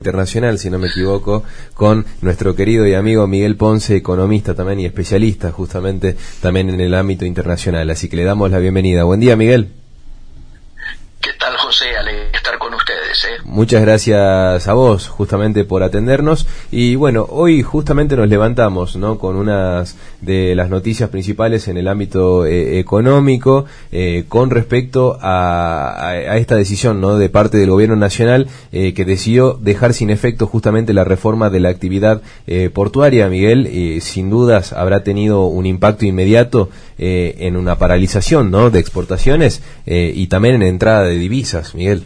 Internacional, si no me equivoco, con nuestro querido y amigo Miguel Ponce, economista también y especialista justamente también en el ámbito internacional. Así que le damos la bienvenida. Buen día, Miguel. ¿Qué tal, José? Alegre estar con ustedes, Muchas gracias a vos justamente por atendernos. Y bueno, hoy justamente nos levantamos, ¿no?, con unas de las noticias principales en el ámbito económico con respecto a esta decisión, ¿no?, de parte del gobierno nacional que decidió dejar sin efecto justamente la reforma de la actividad portuaria. Miguel, sin dudas habrá tenido un impacto inmediato en una paralización, ¿no?, de exportaciones y también en entrada de divisas, Miguel.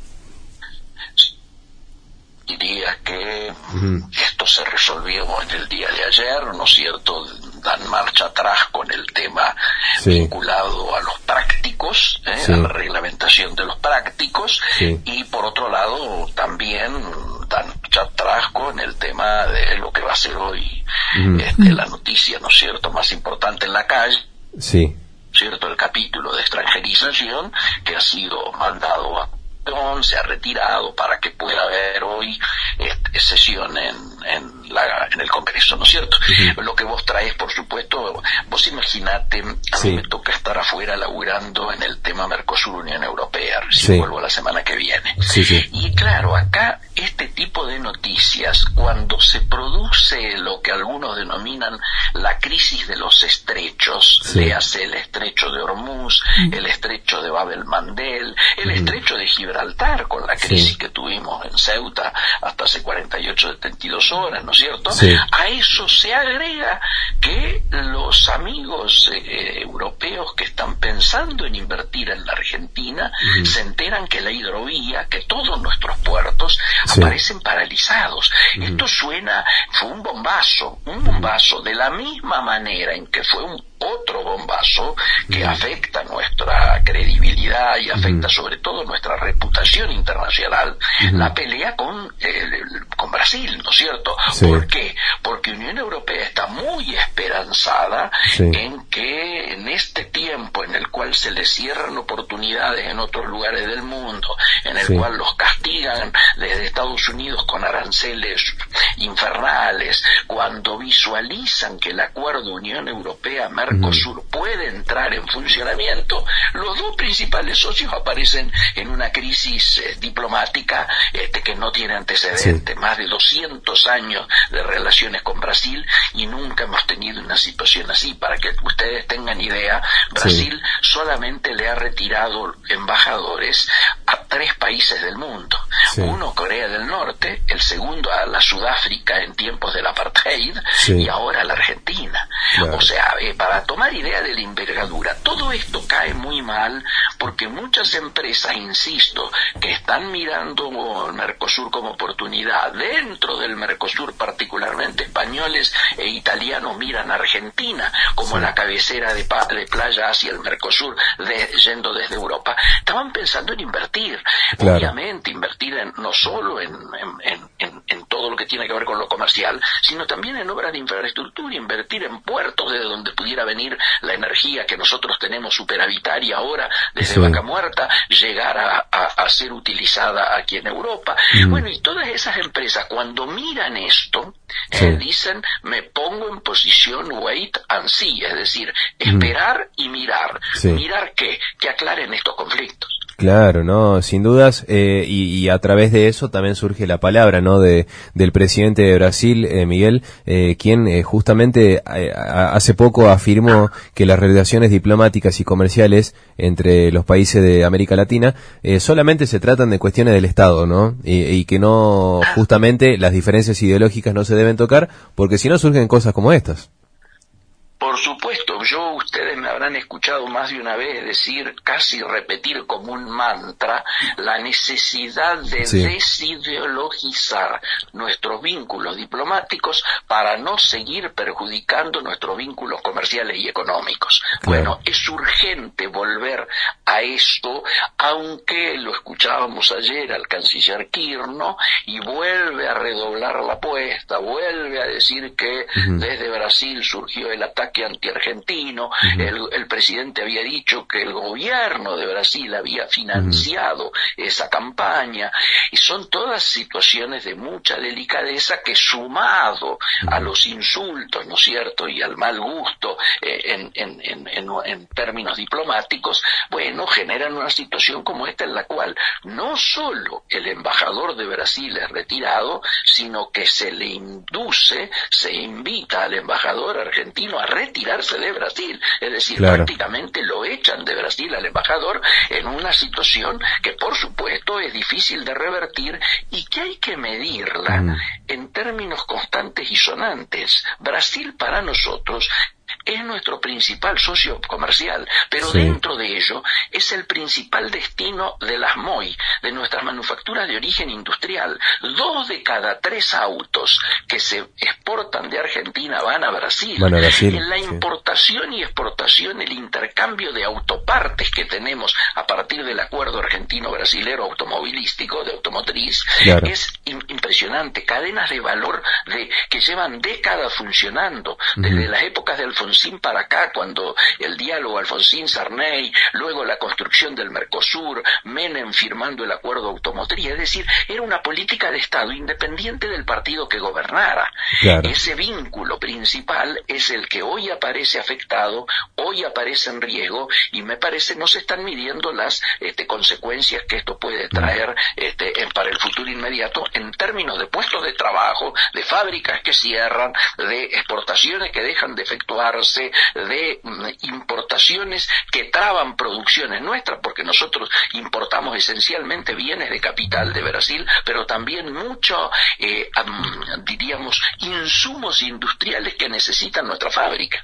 Diría que esto se resolvió en el día de ayer, ¿no es cierto? Dan marcha atrás con el tema vinculado a los prácticos, a la reglamentación de los prácticos, y por otro lado también dan marcha atrás con el tema de lo que va a ser hoy la noticia, ¿no es cierto?, más importante en la calle. Sí. ¿Cierto? El capítulo de extranjerización que ha sido mandado a se ha retirado para que pueda haber hoy sesión en el Congreso, ¿no es cierto? Lo que vos traes, por supuesto, vos imaginate, a mí me toca estar afuera laburando en el tema Mercosur-Unión Europea, recién vuelvo la semana que viene. Y claro, acá este tipo de noticias, cuando se produce lo que algunos denominan la crisis de los estrechos, léase el estrecho de Hormuz, el estrecho de Bab el-Mandeb, el estrecho de Gibraltar, con la crisis que tuvimos en Ceuta hasta hace 72 horas, ¿no es cierto? A eso se agrega que los amigos europeos que están pensando en invertir en la Argentina se enteran que la hidrovía, que todos nuestros puertos aparecen paralizados. Esto fue un bombazo, de la misma manera en que fue otro bombazo que afecta nuestra credibilidad y afecta sobre todo nuestra reputación internacional, la pelea con Brasil, ¿no es cierto? ¿Por qué? Porque Unión Europea está muy esperanzada en que en este tiempo en el cual se les cierran oportunidades en otros lugares del mundo, en el cual los castigan desde Estados Unidos con aranceles infernales, cuando visualizan que el acuerdo Unión Europea-Mercosur puede entrar en funcionamiento, los dos principales socios aparecen en una crisis diplomática que no tiene antecedentes, más de 200 años de relaciones con Brasil y nunca hemos tenido una situación así. Para que ustedes tengan idea, Brasil solamente le ha retirado embajadores a 3 países del mundo. Uno, Corea del Norte, el segundo a la Sudáfrica en tiempos del apartheid y ahora a la Argentina. O sea, para tomar idea de la envergadura, todo esto cae muy mal porque muchas empresas, insisto, que están mirando el Mercosur como oportunidad, dentro del Mercosur particularmente españoles e italianos miran a Argentina como la cabecera de playa hacia el Mercosur, yendo desde Europa, estaban pensando en invertir, obviamente invertir no solo en todo lo que tiene que ver con lo comercial, sino también en obras de infraestructura, invertir en puertos desde donde pudiera venir la energía que nosotros tenemos superavitaria ahora desde Vaca Muerta, llegar a ser utilizada aquí en Europa. Bueno, y todas esas empresas cuando miran esto, dicen, me pongo en posición wait and see, es decir, esperar y mirar. ¿Mirar qué? Que aclaren estos conflictos. Claro, no, sin dudas, y a través de eso también surge la palabra, ¿no?, del presidente de Brasil, Miguel, quien justamente hace poco afirmó que las relaciones diplomáticas y comerciales entre los países de América Latina solamente se tratan de cuestiones del Estado, ¿no? Y que no, justamente las diferencias ideológicas no se deben tocar, porque si no surgen cosas como estas. Por supuesto, ustedes me habrán escuchado más de una vez decir, casi repetir como un mantra, la necesidad de desideologizar nuestros vínculos diplomáticos para no seguir perjudicando nuestros vínculos comerciales y económicos. Bueno, es urgente volver a esto, aunque lo escuchábamos ayer al canciller Kirchner, y vuelve a redoblar la apuesta, vuelve a decir que desde Brasil surgió el ataque anti-argentino, el el presidente había dicho que el gobierno de Brasil había financiado esa campaña, y son todas situaciones de mucha delicadeza que, sumado a los insultos, ¿no es cierto?, y al mal gusto en términos diplomáticos, bueno, generan una situación como esta en la cual no solo el embajador de Brasil es retirado, sino que se le invita al embajador argentino a retirarse de Brasil, es decir, prácticamente lo echan de Brasil al embajador, en una situación que por supuesto es difícil de revertir y que hay que medirla en términos constantes y sonantes. Brasil para nosotros es nuestro principal socio comercial, pero dentro de ello es el principal destino de las MOI, de nuestras manufacturas de origen industrial. 2 de cada 3 autos que se exportan de Argentina van a Brasil. En la importación y exportación, el intercambio de autopartes que tenemos a partir del acuerdo argentino-brasilero automovilístico, de automotriz, es impresionante. Cadenas de valor que llevan décadas funcionando, desde las épocas de Alfonsín para acá, cuando el diálogo Alfonsín-Sarney, luego la construcción del Mercosur, Menem firmando el acuerdo automotriz, es decir, era una política de Estado independiente del partido que gobernara. Ese vínculo principal es el que hoy aparece afectado, hoy aparece en riesgo, y me parece no se están midiendo las consecuencias que esto puede traer para el futuro inmediato en términos de puestos de trabajo, de fábricas que cierran, de exportaciones que dejan de efectuarse, de importaciones que traban producciones nuestras, porque nosotros importamos esencialmente bienes de capital de Brasil, pero también mucho, diríamos, insumos industriales que necesitan nuestra fábrica.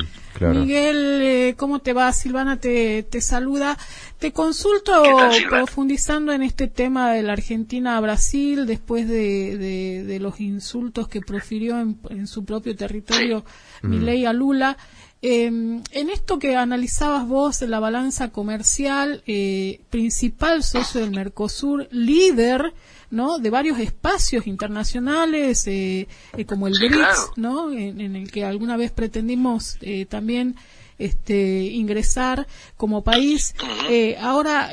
Miguel, ¿cómo te va? Silvana te saluda. Te consulto, profundizando en este tema de la Argentina a Brasil, después de los insultos que profirió en su propio territorio Milei a Lula. En esto que analizabas vos, la balanza comercial, principal socio del Mercosur, líder, ¿no?, de varios espacios internacionales, como el BRICS, ¿no?, en el que alguna vez pretendimos también ingresar como país. Ahora,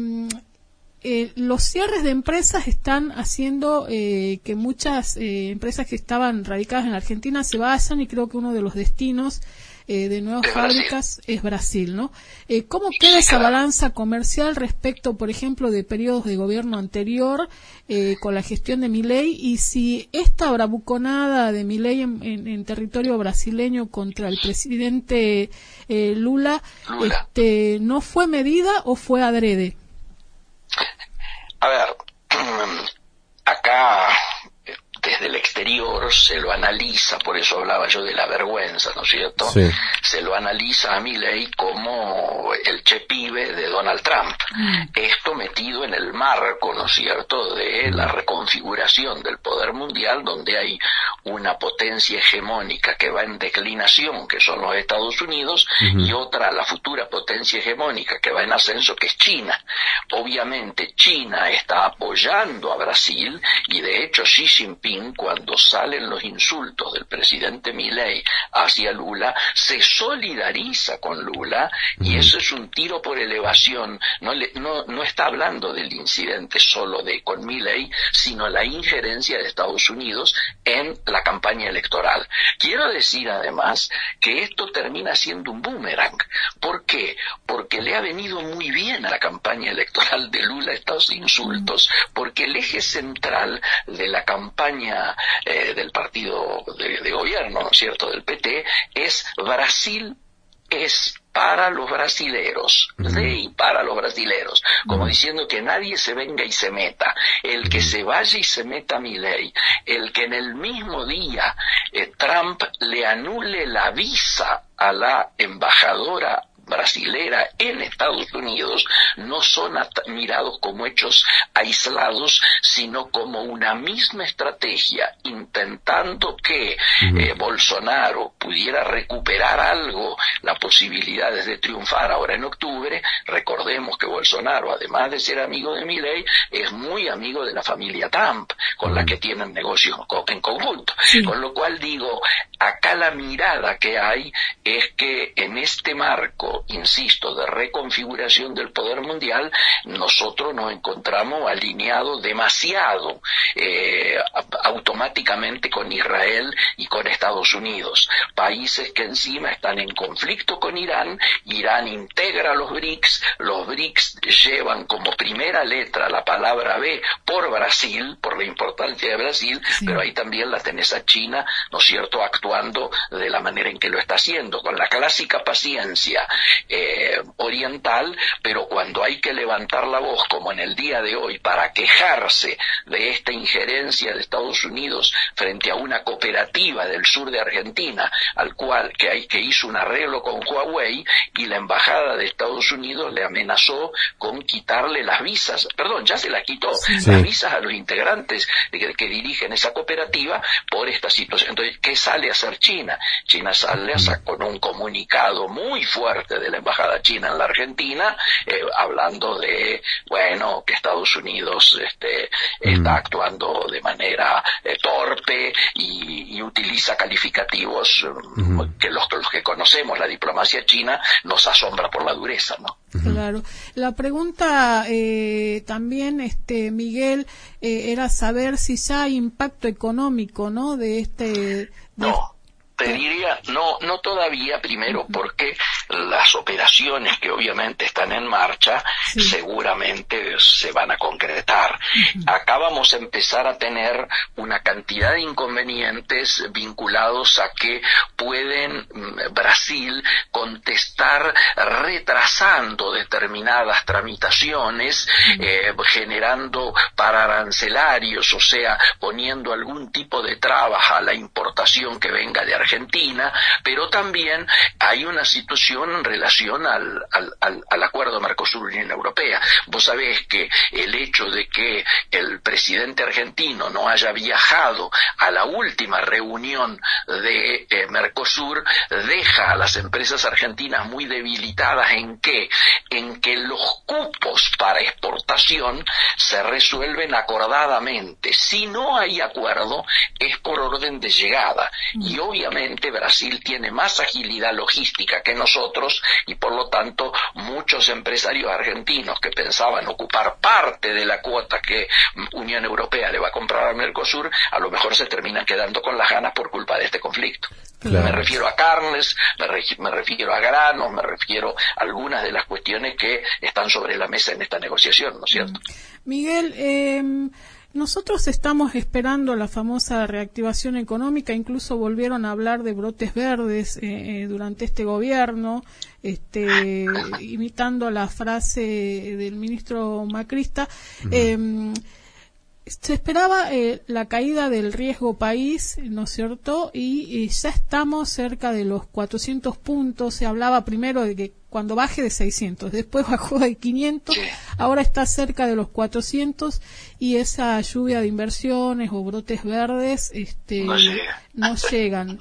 los cierres de empresas están haciendo que muchas empresas que estaban radicadas en la Argentina se vayan, y creo que uno de los destinos de nuevas fábricas es Brasil, ¿no? ¿Cómo queda esa balanza comercial respecto, por ejemplo, de periodos de gobierno anterior con la gestión de Milei, y si esta bravuconada de Milei en territorio brasileño contra el presidente Lula no fue medida o fue adrede? A ver, acá desde el exterior se lo analiza, por eso hablaba yo de la vergüenza, ¿no es cierto? Se lo analiza a Milei como el chepibe de Donald Trump. Esto metido en el marco, ¿no es cierto?, de la reconfiguración del poder mundial, donde hay una potencia hegemónica que va en declinación, que son los Estados Unidos, y otra, la futura potencia hegemónica que va en ascenso, que es China. Obviamente China está apoyando a Brasil, y de hecho Xi Jinping, cuando salen los insultos del presidente Milei hacia Lula, se solidariza con Lula, y eso es un tiro por elevación. No está hablando del incidente solo con Milei, sino la injerencia de Estados Unidos en la campaña electoral. Quiero decir además que esto termina siendo un boomerang. ¿Por qué? Porque le ha venido muy bien a la campaña electoral de Lula estos insultos, porque el eje central de la campaña del partido de gobierno, ¿no es cierto?, del PT, es Brasil es para los brasileros, y para los brasileros, como diciendo que nadie se venga y se meta, el que se vaya y se meta Milei, el que en el mismo día Trump le anule la visa a la embajadora brasilera en Estados Unidos no son mirados como hechos aislados, sino como una misma estrategia, intentando que Bolsonaro pudiera recuperar algo, las posibilidades de triunfar ahora en octubre. Recordemos que Bolsonaro, además de ser amigo de Milei, es muy amigo de la familia Trump, con la que tienen negocios en conjunto. Con lo cual digo, acá la mirada que hay es que en este marco, insisto, de reconfiguración del poder mundial, nosotros nos encontramos alineados demasiado automáticamente con Israel y con Estados Unidos, países que encima están en conflicto con Irán. Irán integra los BRICS llevan como primera letra la palabra B por Brasil, por la importancia de Brasil, pero ahí también la tenés a China, ¿no es cierto?, actuando de la manera en que lo está haciendo, con la clásica paciencia oriental, pero cuando hay que levantar la voz, como en el día de hoy, para quejarse de esta injerencia de Estados Unidos frente a una cooperativa del sur de Argentina, que hizo un arreglo con Huawei, y la embajada de Estados Unidos le amenazó con quitarle las visas, ya se las quitó, las visas a los integrantes que dirigen esa cooperativa por esta situación. Entonces, ¿qué sale a hacer China? China sale con un comunicado muy fuerte de la embajada china en la Argentina, hablando de, que Estados Unidos está actuando de manera torpe y utiliza calificativos que los que conocemos la diplomacia china nos asombra por la dureza, ¿no? Claro. La pregunta también, Miguel, era saber si ya hay impacto económico, ¿no? No. Te diría, no todavía, primero porque las operaciones que obviamente están en marcha seguramente se van a concretar. Acá vamos a empezar a tener una cantidad de inconvenientes vinculados a que pueden Brasil contestar retrasando determinadas tramitaciones, generando pararancelarios, o sea, poniendo algún tipo de trabas a la importación que venga de Argentina, pero también hay una situación en relación al acuerdo Mercosur-Unión Europea. Vos sabés que el hecho de que el presidente argentino no haya viajado a la última reunión de Mercosur deja a las empresas argentinas muy debilitadas en que los cupos para exportación se resuelven acordadamente. Si no hay acuerdo, es por orden de llegada, y obviamente Brasil tiene más agilidad logística que nosotros, y por lo tanto muchos empresarios argentinos que pensaban ocupar parte de la cuota que Unión Europea le va a comprar al Mercosur, a lo mejor se terminan quedando con las ganas por culpa de este conflicto. Claro. Me refiero a carnes, me refiero a granos, me refiero a algunas de las cuestiones que están sobre la mesa en esta negociación, ¿no es cierto? Miguel, nosotros estamos esperando la famosa reactivación económica, incluso volvieron a hablar de brotes verdes durante este gobierno, imitando la frase del ministro macrista. Se esperaba la caída del riesgo país, ¿no es cierto? Y ya estamos cerca de los 400 puntos. Se hablaba primero de que cuando baje de 600, después bajó de 500, ahora está cerca de los 400, y esa lluvia de inversiones o brotes verdes no llegan.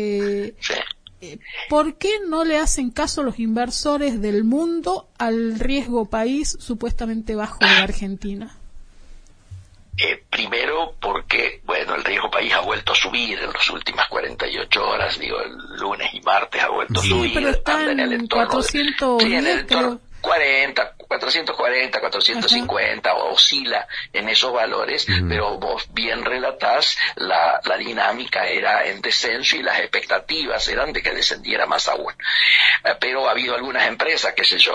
¿Por qué no le hacen caso los inversores del mundo al riesgo país supuestamente bajo de Argentina? Primero porque, el riesgo país ha vuelto a subir en las últimas 48 horas, el lunes y martes ha vuelto a subir. Pero está en el entorno 410, creo. 440, 450, oscila en esos valores, pero vos bien relatás, la dinámica era en descenso y las expectativas eran de que descendiera más aún. Pero ha habido algunas empresas,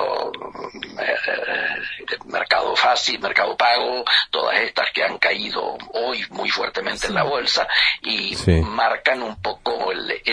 Mercado Fácil, Mercado Pago, todas estas que han caído hoy muy fuertemente en la bolsa y marcan un poco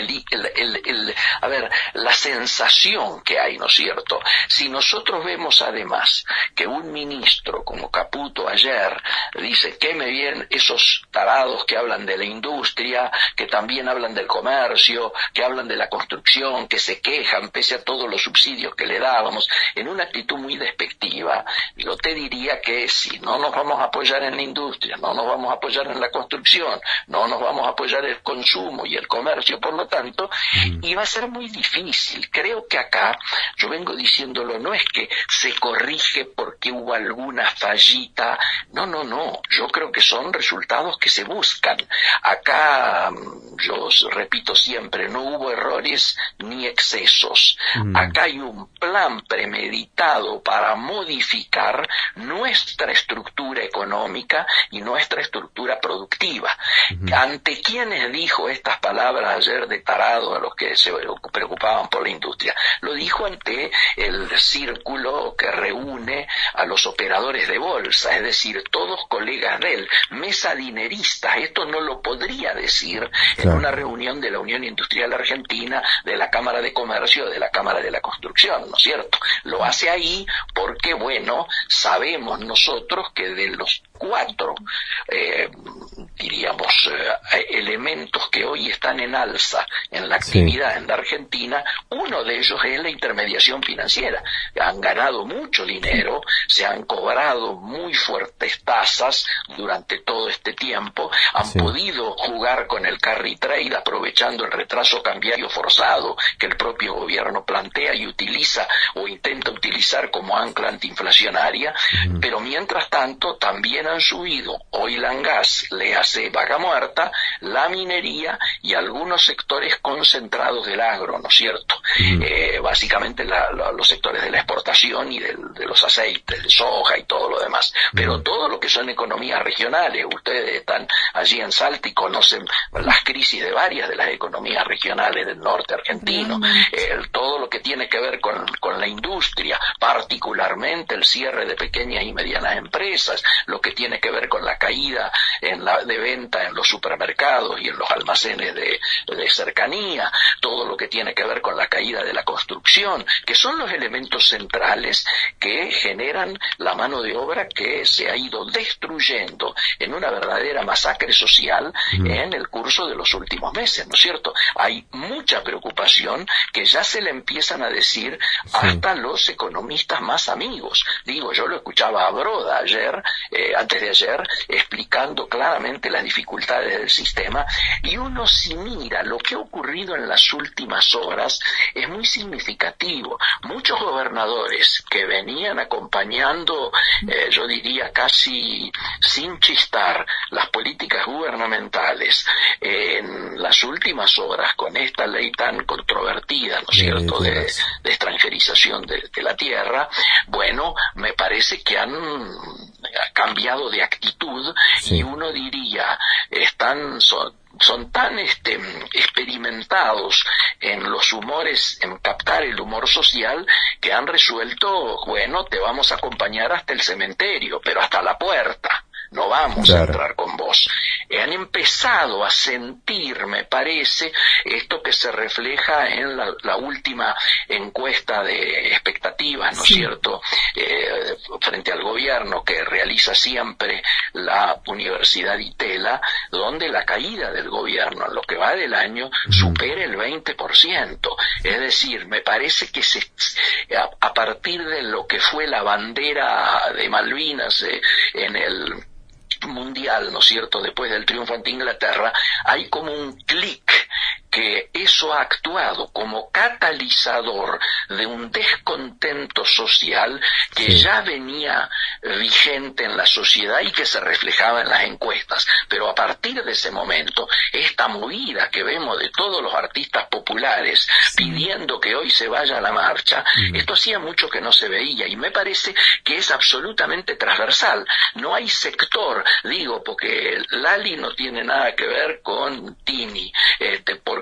la sensación que hay, ¿no es cierto? Si nosotros vemos además que un ministro como Caputo ayer dice que me vienen esos tarados que hablan de la industria, que también hablan del comercio, que hablan de la construcción, que se quejan pese a todos los subsidios que le dábamos, en una actitud muy despectiva. Yo te diría que si no nos vamos a apoyar en la industria, no nos vamos a apoyar en la construcción, no nos vamos a apoyar en el consumo y el comercio, por lo tanto, y va a ser muy difícil. Creo que acá, yo vengo diciéndolo, no es que se corrige porque hubo alguna fallita, no, yo creo que son resultados que se buscan. Acá, yo repito siempre, no hubo errores ni excesos. Acá hay un plan premeditado para modificar nuestra estructura económica y nuestra estructura productiva. ¿Ante quiénes dijo estas palabras ayer de tarado a los que se preocupaban por la industria? Lo dijo ante el círculo que reúne a los operadores de bolsa, es decir, todos colegas de él, mesadineristas. Esto no lo podría decir en una reunión de la Unión Industrial Argentina, de la Cámara de Comercio, de la Cámara de la Construcción, ¿no es cierto? Lo hace ahí porque, bueno, sabemos nosotros que de los 4 elementos que hoy están en alza en la actividad en la Argentina, uno de ellos es la intermediación financiera. Han ganado mucho dinero, se han cobrado muy fuertes tasas durante todo este tiempo, han podido jugar con el carry trade aprovechando el retraso cambiario forzado que el propio gobierno plantea y utiliza o intenta utilizar como ancla antiinflacionaria, pero mientras tanto también han subido oil and gas, le hace Vaca Muerta, la minería y algunos sectores concentrados del agro, ¿no es cierto? Básicamente los sectores de la exportación y de los aceites, de soja y todo lo demás. Pero todo lo que son economías regionales, ustedes están allí en Salta y conocen las crisis de varias de las economías regionales del norte argentino, todo lo que tiene que ver con la industria, particularmente el cierre de pequeñas y medianas empresas, lo que tiene que ver con la caída de venta en los supermercados y en los almacenes de cercanía, todo lo que tiene que ver con la caída de la construcción, que son los elementos centrales que generan la mano de obra que se ha ido destruyendo en una verdadera masacre social en el curso de los últimos meses, ¿no es cierto? Hay mucha preocupación que ya se le empiezan a decir hasta los economistas más amigos. Digo, yo lo escuchaba a Broda ayer, antes de ayer, explicando claramente las dificultades del sistema, y uno si mira lo que ha ocurrido en las últimas horas es muy significativo. Muchos gobernadores que venían acompañando, yo diría casi sin chistar, las políticas gubernamentales en las últimas horas con esta ley tan controvertida, ¿no es cierto?, de extranjerización de la tierra, bueno, me parece que han cambiado de actitud y uno diría, son tan experimentados en los humores, en captar el humor social, que han resuelto, bueno, te vamos a acompañar hasta el cementerio, pero hasta la puerta. No vamos a entrar con vos. Han empezado a sentir, me parece, esto que se refleja en la última encuesta de expectativas, ¿no es cierto?, frente al gobierno que realiza siempre la Universidad Itela, donde la caída del gobierno en lo que va del año supera el 20%. Es decir, me parece que a partir de lo que fue la bandera de Malvinas en el mundial, ¿no es cierto?, después del triunfo ante Inglaterra, hay como un clic que eso ha actuado como catalizador de un descontento social que ya venía vigente en la sociedad y que se reflejaba en las encuestas. Pero a partir de ese momento, esta movida que vemos de todos los artistas populares pidiendo que hoy se vaya a la marcha, esto hacía mucho que no se veía y me parece que es absolutamente transversal. No hay sector, digo, porque Lali no tiene nada que ver con Tini, porque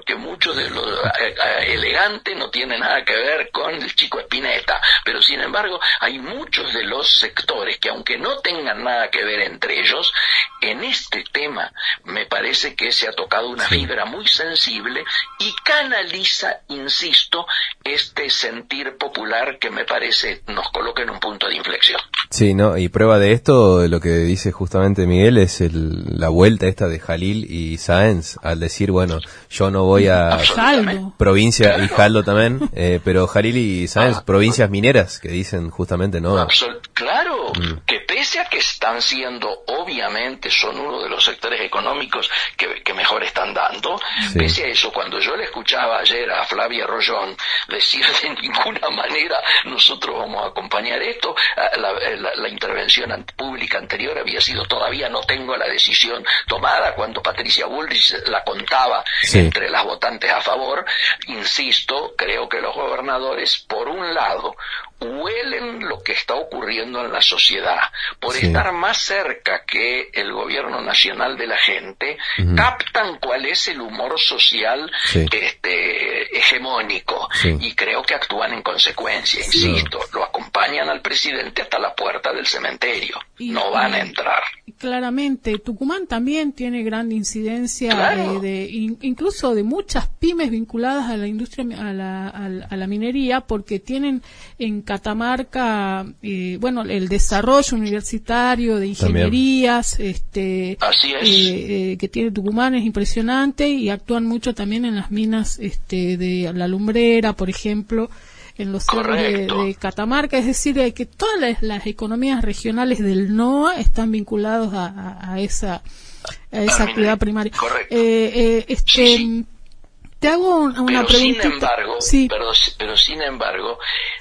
porque mucho de lo elegante no tiene nada que ver con el chico Spinetta, pero sin embargo hay muchos de los sectores que, aunque no tengan nada que ver entre ellos, en este tema me parece que se ha tocado una fibra muy sensible y canaliza, insisto, este sentir popular que me parece nos coloca en un punto de inflexión. Sí, ¿no? Y prueba de esto, lo que dice justamente Miguel, es la vuelta esta de Jalil y Sáenz al decir, bueno, yo no voy a provincia, claro. Y Jaldo también, pero Jalil y Sáenz, provincias mineras, que dicen justamente, ¿no? Claro, que pese a que están siendo, obviamente, son uno de los sectores económicos que mejor están dando, pese a eso, cuando yo le escuchaba ayer a Flavia Rollón decir de ninguna manera nosotros vamos a acompañar esto, la intervención pública anterior había sido todavía no tengo la decisión tomada, cuando Patricia Bullrich la contaba entre las votantes a favor. Insisto, creo que los gobernadores, por un lado, huelen lo que está ocurriendo en la sociedad, por estar más cerca que el gobierno nacional de la gente, captan cuál es el humor social hegemónico, y creo que actúan en consecuencia. Insisto, lo acompañan al presidente hasta la puerta del cementerio, no van a entrar. Claramente, Tucumán también tiene gran incidencia, incluso de muchas pymes vinculadas a la industria, a la minería, porque tienen en Catamarca, el desarrollo universitario de ingenierías, así es. Que tiene Tucumán es impresionante, y actúan mucho también en las minas, de la Lumbrera, por ejemplo, en los cerros de Catamarca. Es decir, que todas las economías regionales del NOA están vinculados a esa actividad primaria. Correcto. Te hago una preguntita. Pero sin embargo,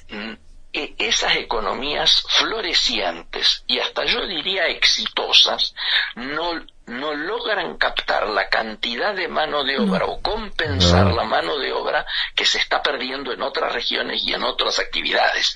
esas economías florecientes y hasta yo diría exitosas no logran captar la cantidad de mano de obra o compensar la mano de obra que se está perdiendo en otras regiones y en otras actividades.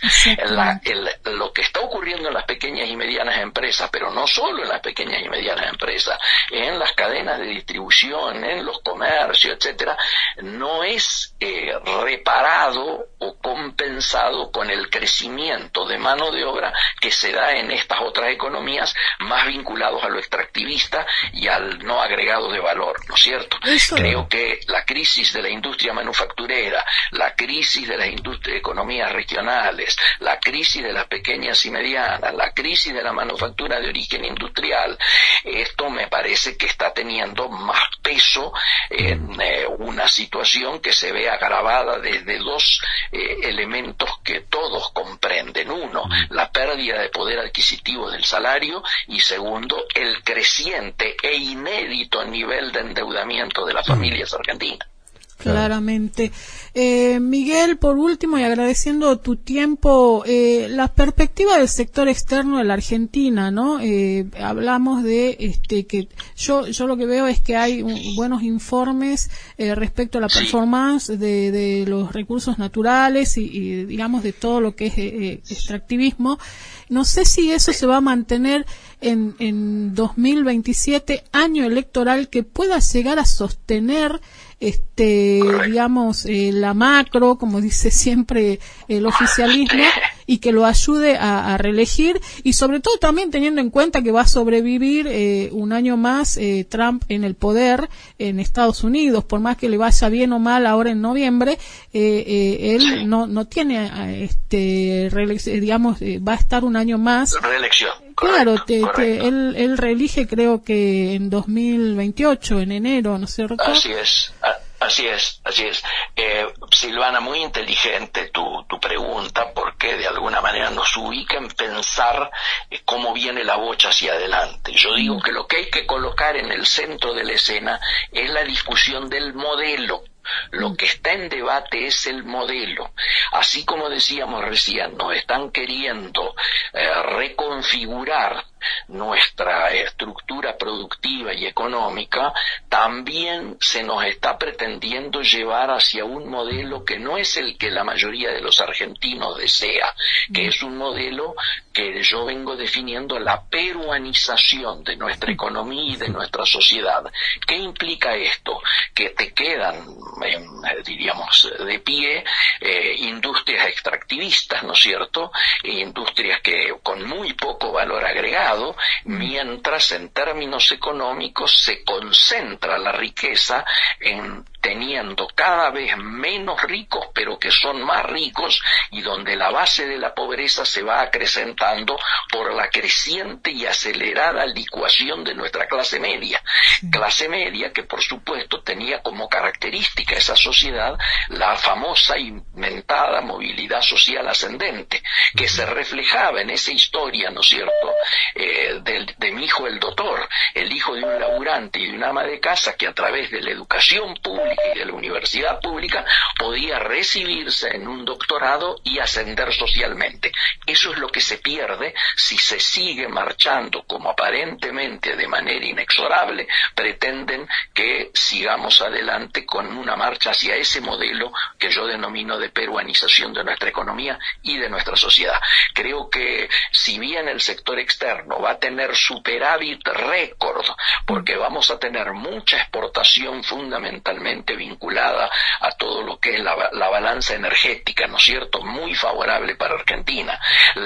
Lo que está ocurriendo en las pequeñas y medianas empresas, pero no solo en las pequeñas y medianas empresas, en las cadenas de distribución, en los comercios, etcétera, no es reparado o compensado con el crecimiento de mano de obra que se da en estas otras economías más vinculados a lo extractivista y al no agregado de valor, ¿no es cierto? Creo que la crisis de la industria manufacturera, la crisis de las economías regionales, la crisis de las pequeñas y medianas, la crisis de la manufactura de origen industrial, esto me parece que está teniendo más peso en una situación que se ve agravada desde dos elementos que todos comprenden. Uno, la pérdida de poder adquisitivo del salario, y segundo, el creciente e inédito nivel de endeudamiento de las familias argentinas. Claramente. Miguel, por último, y agradeciendo tu tiempo, la perspectiva del sector externo de la Argentina, ¿no? Hablamos de que yo lo que veo es que hay buenos informes respecto a la performance de los recursos naturales y digamos de todo lo que es extractivismo. No sé si eso se va a mantener en 2027, año electoral, que pueda llegar a sostener digamos, la macro, como dice siempre el oficialismo, y que lo ayude a reelegir, y sobre todo también teniendo en cuenta que va a sobrevivir un año más Trump en el poder en Estados Unidos. Por más que le vaya bien o mal ahora en noviembre, él no tiene digamos, va a estar un año más. Reelección. Claro, él reelige, creo que en 2028, en enero, ¿no es cierto? Así es. Silvana, muy inteligente tu pregunta, porque de alguna manera nos ubica en pensar cómo viene la bocha hacia adelante. Yo digo que lo que hay que colocar en el centro de la escena es la discusión del modelo. Lo que está en debate es el modelo. Así como decíamos recién, nos están queriendo reconfigurar nuestra estructura productiva y económica, también se nos está pretendiendo llevar hacia un modelo que no es el que la mayoría de los argentinos desea, que es un modelo que yo vengo definiendo la peruanización de nuestra economía y de nuestra sociedad. ¿Qué implica esto? Que te quedan, diríamos, de pie industrias extractivistas, ¿no es cierto? Industrias que con muy poco valor agregado, mientras en términos económicos se concentra la riqueza en teniendo cada vez menos ricos, pero que son más ricos, y donde la base de la pobreza se va acrecentando por la creciente y acelerada licuación de nuestra clase media. Clase media que, por supuesto, tenía como característica esa sociedad la famosa inventada movilidad social ascendente, que se reflejaba en esa historia, ¿no es cierto?, de mi hijo el doctor, el hijo de un laburante y de una ama de casa que a través de la educación pública y de la universidad pública podía recibirse en un doctorado y ascender socialmente. Eso es lo que se pierde si se sigue marchando como aparentemente de manera inexorable pretenden que sigamos adelante con una marcha hacia ese modelo que yo denomino de peruanización de nuestra economía y de nuestra sociedad. Creo que si bien el sector externo va a tener superávit récord, porque vamos a tener mucha exportación fundamentalmente vinculada a todo lo que es la balanza energética, ¿no es cierto?, muy favorable para Argentina.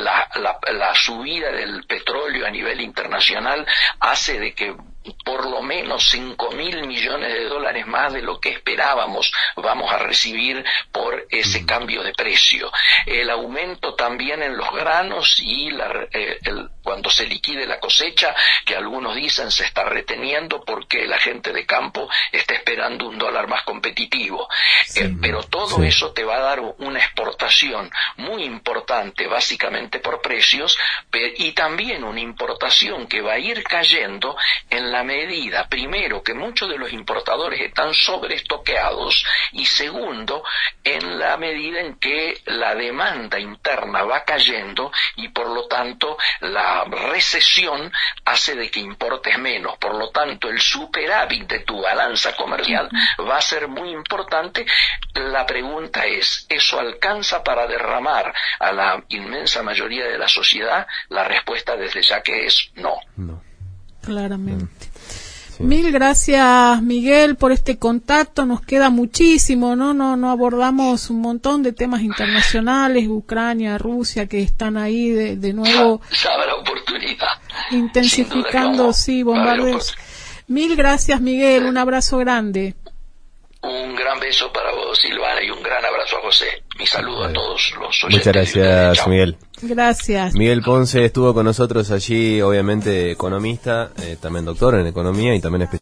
La subida del petróleo a nivel internacional hace de que por lo menos 5.000 millones de dólares más de lo que esperábamos vamos a recibir por ese cambio de precio. El aumento también en los granos y cuando se liquide la cosecha, que algunos dicen se está reteniendo porque la gente de campo está esperando un dólar más competitivo. Pero todo eso te va a dar una exportación muy importante, básicamente por precios, y también una importación que va a ir cayendo en la medida, primero, que muchos de los importadores están sobreestoqueados, y segundo, en la medida en que la demanda interna va cayendo y por lo tanto la recesión hace de que importes menos. Por lo tanto, el superávit de tu balanza comercial va a ser muy importante. La pregunta es, ¿eso alcanza para derramar a la inmensa mayoría de la sociedad? La respuesta desde ya que es no. No. Claramente. Sí. Mil gracias, Miguel, por este contacto. Nos queda muchísimo, no abordamos un montón de temas internacionales, Ucrania, Rusia, que están ahí de nuevo. Ya habrá oportunidad. Intensificando, sí, bombardeos. Mil gracias, Miguel, un abrazo grande. Un gran beso para vos, Silvana, y un gran abrazo a José. Mi saludo a todos los oyentes. Muchas gracias, Miguel. Gracias. Miguel Ponce estuvo con nosotros allí, obviamente economista, también doctor en economía y también especialista.